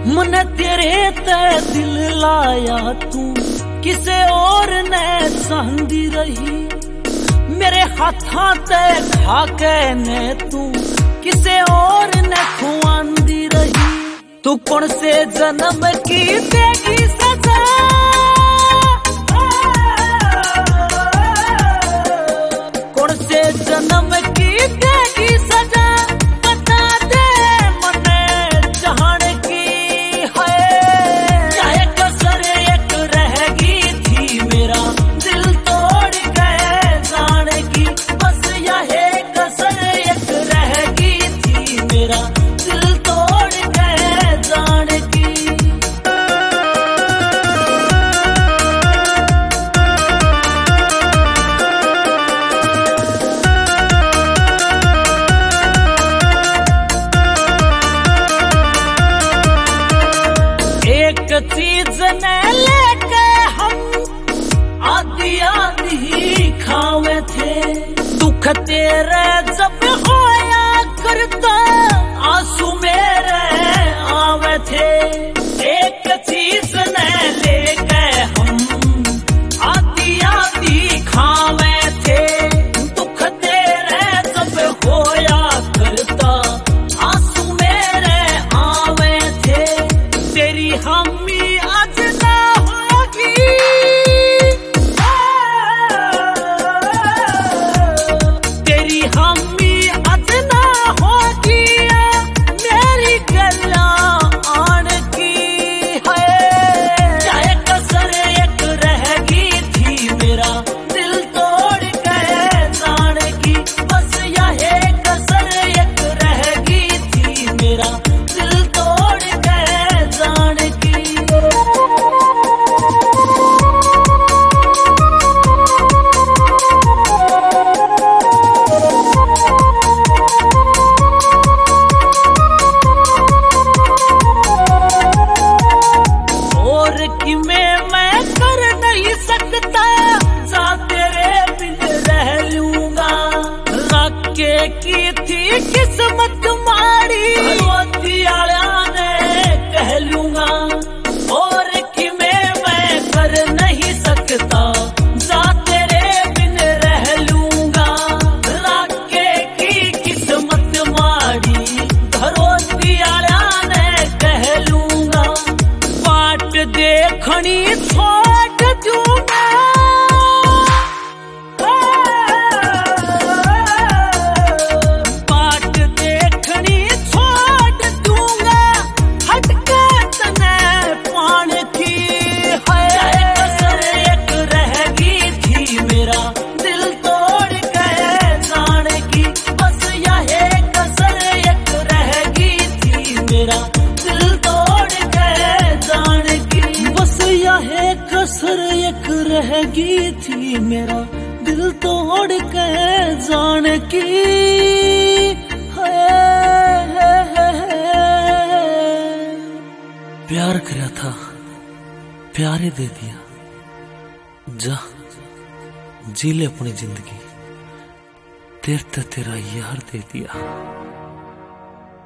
मन तेरे ते दिल लाया तू किसे और ने चाहती रही, मेरे हाथां ते खाके ने तू किसे और ने खुआंदी रही। तू कौन से जन्म की देगी सजा, कौन से जन्म की देगी सजा, बता दे मने जहान की है। चाहे कसर एक रहेगी थी मेरा दिल तोड़ के जाने की, बस यह कसर एक रहेगी थी मेरा दिल तोड़ के जाने की। एक चीज ने लेके हम आधी आधी खावे थे, दुख तेरे जब होया करता आंसू मेरे आवे थे। एक चीज ने लेके हम आधी आधी खावे थे, दुख तेरे जब होया करता आंसू मेरे आवे थे। तेरी हमी आज ना होगी, तेरी हमी आज ना होगी, मेरी गला आन की है। चाहे कसर एक रहेगी थी मेरा दिल तोड़ के जाने की, बस यह कसर एक रहेगी थी मेरा दिल तोड़ के जाने की। और कि मैं कर नहीं सकता, जा तेरे बिन रह लूंगा। रख के की थी किस्मत मारी, रोती आला ने कह लूंगा। और कि मैं कर नहीं सकता, जा तेरे बिन रह लूंगा। रख के की किस्मत मारी, रोती आला ने कह लूंगा। बाट देखनी छोड़ दूंगा, बाट देखनी छोड़ दूंगा, हटके तने पान की है। कसर एक रहेगी थी मेरा दिल तोड़ के जाने की, बस यह कसर एक रहेगी थी मेरा दिल तोड़ के जाने की। बस यह कसर एक रहेगी थी मेरा दिल तोड़ के जाने की है। प्यार करा था, प्यार ही दे दिया, जा जी ले अपनी जिंदगी, तेरे तेरा यार दे दिया।